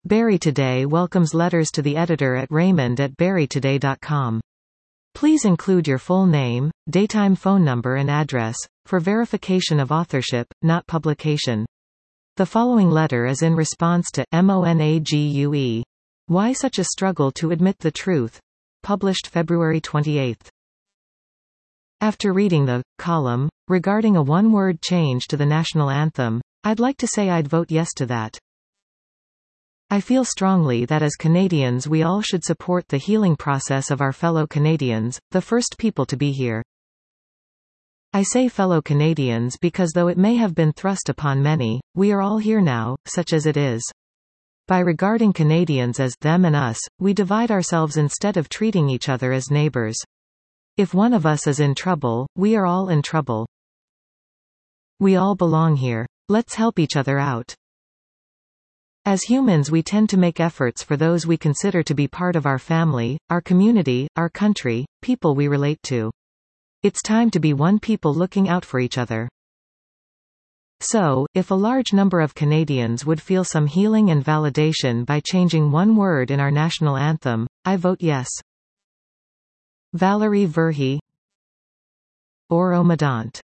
Barrie Today welcomes letters to the editor at raymond@barrietoday.com. Please include your full name, daytime phone number and address, for verification of authorship, not publication. The following letter is in response to MONAGUE. Why Such a Struggle to Admit the Truth? Published February 28. After reading the column regarding a one-word change to the national anthem, I'd like to say I'd vote yes to that. I feel strongly that as Canadians we all should support the healing process of our fellow Canadians, the first people to be here. I say fellow Canadians because though it may have been thrust upon many, we are all here now, such as it is. By regarding Canadians as them and us, we divide ourselves instead of treating each other as neighbors. If one of us is in trouble, we are all in trouble. We all belong here. Let's help each other out. As humans we tend to make efforts for those we consider to be part of our family, our community, our country, people we relate to. It's time to be one people looking out for each other. So, if a large number of Canadians would feel some healing and validation by changing one word in our national anthem, I vote yes. Valerie Verhey, Oro Medant.